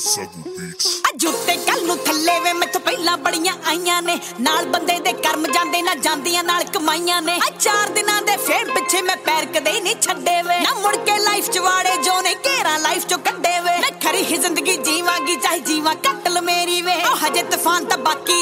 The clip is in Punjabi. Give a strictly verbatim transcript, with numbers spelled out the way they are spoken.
ਜੁੱਤੇ ਕੱਲ ਨੂੰ ਥੱਲੇ ਵੇ ਮੈਥੋਂ ਪਹਿਲਾਂ ਬੜੀਆਂ ਆਈਆਂ ਨੇ ਨਾਲ ਬੰਦੇ ਦੇ ਕਰਮ ਜਾਂਦੇ ਨਾ ਜਾਂਦੀਆਂ ਨਾਲ ਕਮਾਈਆਂ ਨੇ ਆ ਚਾਰ ਦਿਨਾਂ ਦੇ ਫੇਰ ਪਿੱਛੇ ਮੈਂ ਪੈਰ ਕਦੇ ਨਹੀਂ ਛੱਡੇ ਵੇ ਨਾ ਮੁੜ ਕੇ ਲਾਈਫ ਚ ਵਾੜੇ ਜੋ ਨੇ ਘੇਰਾ ਲਾਈਫ ਚੋਂ ਕੱਢੇ ਵੇ ਮੈਂ ਖਰੀ ਹੀ ਜ਼ਿੰਦਗੀ ਜੀਵਾਂਗੀ ਚਾਹੇ ਜੀਵਾਂ ਕੱਟਲ ਮੇਰੀ ਵੇ ਉਹ ਹਜੇ ਤੂਫਾਨ ਤਾਂ ਬਾਕੀ